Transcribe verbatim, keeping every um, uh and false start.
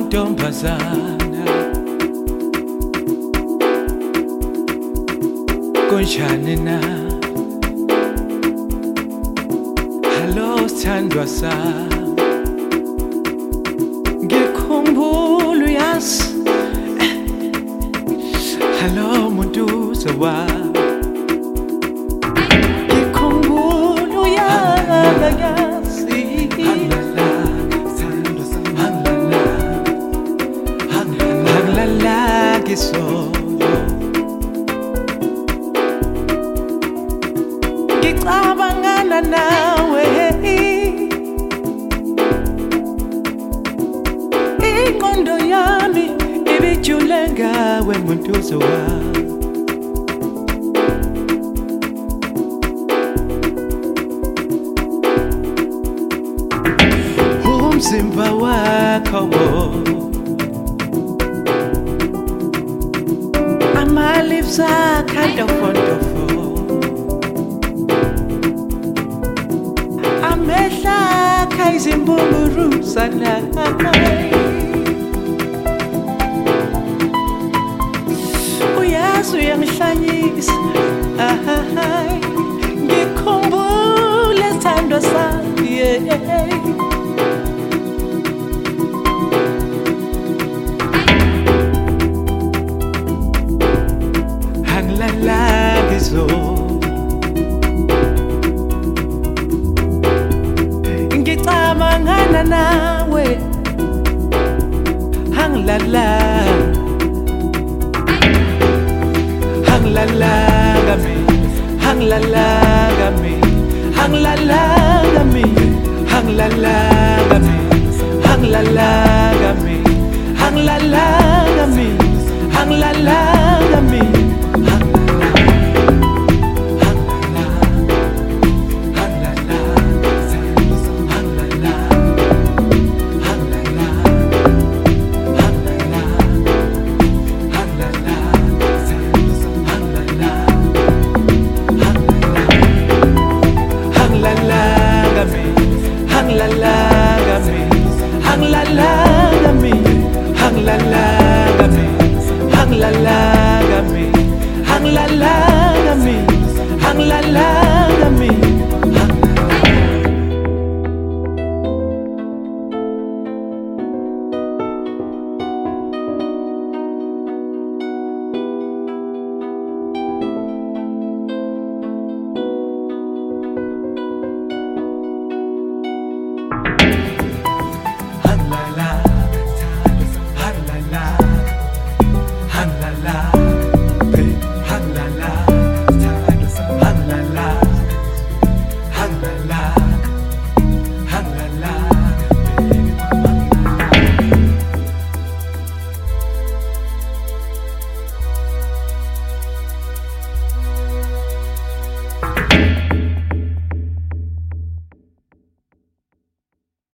mantombazana kunjani na hello sithandwa sami ngikhumbula uyazi hello muntu wami ngikhumbula uyazi solo ngicabangana nawe ingqondo yami ibijule ngawe muntu wami umzimba wakho my lips are kind of wonderful. Amehla kaizimbunguru sana. Uyazi uyangihlanyisa. Ngikhumbule sithandwa sami. Lagizo ngicabangana nawe hanglala hanglala gami hanglala gami hanglala gami hanglala gami hanglala gami hanglala gami hanglala gami la la la